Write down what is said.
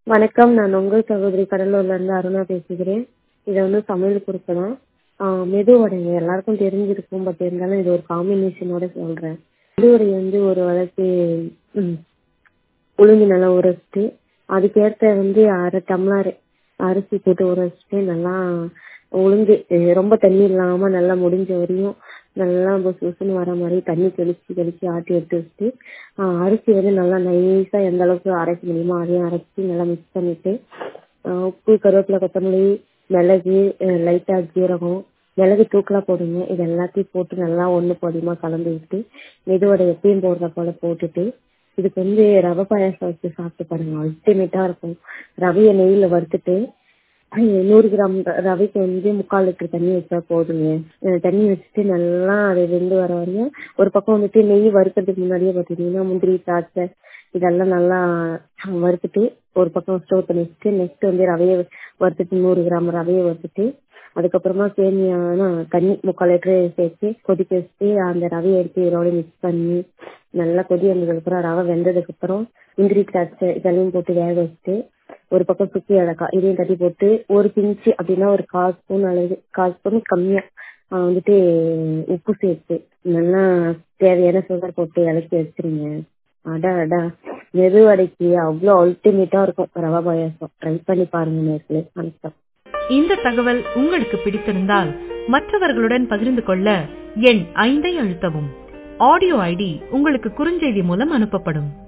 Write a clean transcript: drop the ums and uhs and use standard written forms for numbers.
வணக்கம். நான் உங்கள் சகோதரி கடலூர்ல இருந்து அருணா பேசுகிறேன். இதை சமையல் குறிப்பு தான். மெதுவடைங்க எல்லாருக்கும் தெரிஞ்சிருக்கும். பட் இருந்தாலும் இது ஒரு காம்பினேஷனோட சொல்றேன். மெதுவடை ஒரு வழக்கு ம், உளுந்து நல்லா ஊற வச்சுட்டு அதுக்கேற்ற 1/2 டம்ளர் அரிசி போட்டு ஊற வச்சுட்டு நல்லா உளுந்து ரொம்ப தண்ணி இல்லாம நல்லா முடிஞ்ச வரையும் நல்லா புசு புசுன்னு வர மாதிரி தண்ணி தெளிச்சு தெளிச்சு ஆட்டி எடுத்து வச்சுட்டு அரிசி நல்லா நைஸா எந்த அளவுக்கு அரைக்க முடியுமோ அதையும் அரைச்சி நல்லா மிக்ஸ் பண்ணிட்டு உப்பு கருவேப்பிலை கொத்தமல்லி மிளகு லைட்டா ஜீரகம் மிளகு தூக்கலா போடுங்க. இது எல்லாத்தையும் போட்டு நல்லா ஒண்ணு போதியமா கலந்து விட்டு மெதுவடை எப்பயும் போடுற போல போட்டுட்டு இதுக்கு ரவை பாயாசம் வச்சு சாப்பிட்டு பாருங்க. அல்டிமேட்டா இருக்கும். ரவையை நெய்யில வறுத்துட்டு 100 கிராம் ரவைக்கு 3/4 லிட்டர் தண்ணி வச்சா போதுங்க. தண்ணி வச்சுட்டு நல்லா அதை வெந்து வர வரையும் ஒரு பக்கம் நெய் வறுக்கிறதுக்கு முன்னாடியே பார்த்தீங்கன்னா முந்திரி திராட்சை இதெல்லாம் நல்லா வறுத்துட்டு ஒரு பக்கம் ஸ்டோர் பண்ணி வச்சுட்டு நெக்ஸ்ட் ரவையை வறுத்துட்டு 100 கிராம் ரவையை வறுத்துட்டு அதுக்கப்புறமா சேமியான தண்ணி 3/4 லிட்டர் சேர்த்து கொதிக்க வச்சுட்டு அந்த ரவையை எடுத்து இதோட மிக்ஸ் பண்ணி நல்லா கொதி வந்ததுக்கு அப்புறம் ரவை வெந்ததுக்கு அப்புறம் முந்திரி திராட்சை இதெல்லாம் போட்டு வேக வச்சுட்டு ஒரு பக்கம் சுத்தி ஏலக்காய் இதையும் தட்டி போட்டு ஒரு பிஞ்சு அப்படின்னா ஒரு 1/4 ஸ்பூன் அளவு 1/4 ஸ்பூன் கம்மியா உப்பு சேர்த்து நல்லா தேவையான சுகர் போட்டு இலக்கி வச்சிருங்க. அடா மெதுவடைக்கு அவ்வளோ அல்டிமேட்டா இருக்கும் ரவா பாயாசம். ட்ரை பண்ணி பாருங்க நேர்களே. வணக்கம். இந்த தகவல் உங்களுக்கு பிடித்திருந்தால் மற்றவர்களுடன் பகிர்ந்து கொள்ள எண் 5 அழுத்தவும். ஆடியோ ஐடி உங்களுக்கு குறுஞ்செய்தி மூலம் அனுப்பப்படும்.